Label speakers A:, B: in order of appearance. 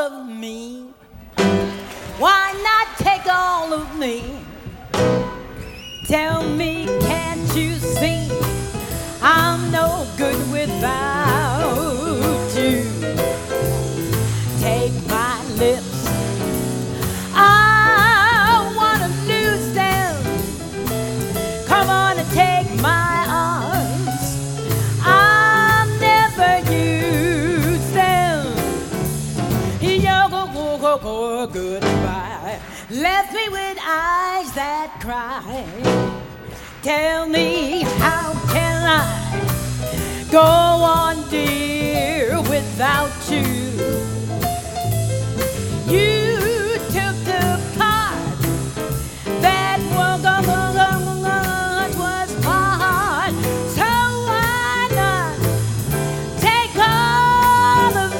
A: of me? Why not take all of me? Tell me, can't you see I'm no good without you? Take my lips, I wanna lose them. Come on and take my arms, I'll never use them. Yo, go, goodbye. Left me with eyes that cry. Tell me, how can I go on, dear, without you?